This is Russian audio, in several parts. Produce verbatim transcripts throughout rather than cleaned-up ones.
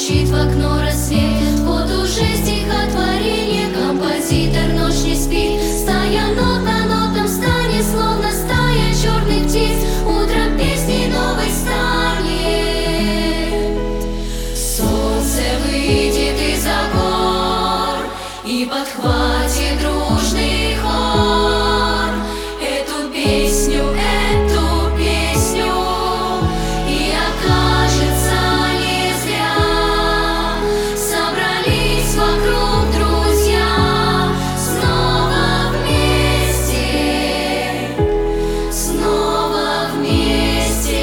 стучит в окно рассвет. Вот уже стихотворение, композитор ночь не спит. Стая нот на нотном стане, словно стая черных птиц. Утром песни новой станет. Солнце выйдет из-за гор и подхватит дружный хор эту песню, эту песню. И окажется, не зря собрались вокруг друзья. Снова вместе, снова вместе.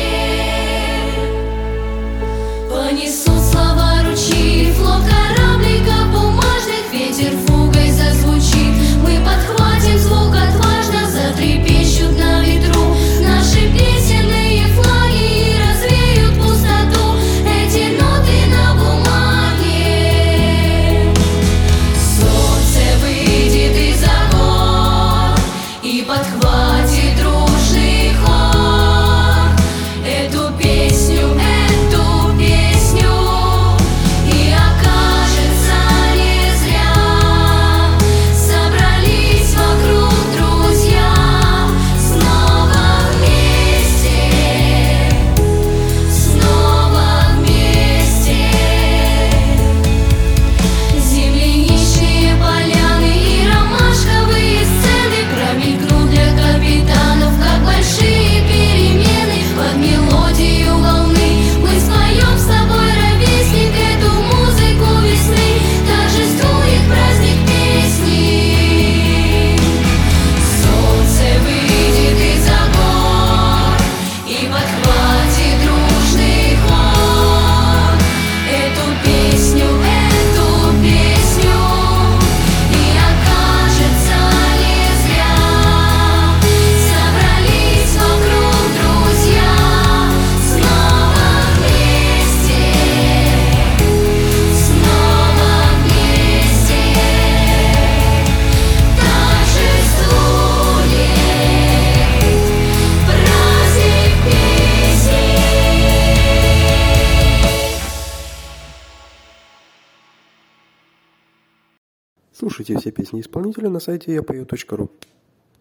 Понесут слова ручьи, флот корабликов бумажных, ветер фугой зазвучит. Мы подхватим звук отважно, затрепещут на ветру наши песенные флаги и развеют пустоту эти ноты на бумаге. Солнце выйдет из-за гор и подхватит дружный хор эту песню, эту песню. И окажется, не зря собрались вокруг друзья. Снова вместе, снова вместе. Земляничные поляны и ромашковые сцены промелькнут для капитанов, как большие перемены. Под мелодию волны мы споем с тобой, ровесник, эту музыку весны. Торжествует праздник песни. Солнце выйдет из-за гор и подхватит дружный хор эту песню, эту песню. И окажется, не зря собрались вокруг друзья. Снова вместе, снова вместе. Торжествует праздник песни. Слушайте все песни исполнителя на сайте я пою точка ру.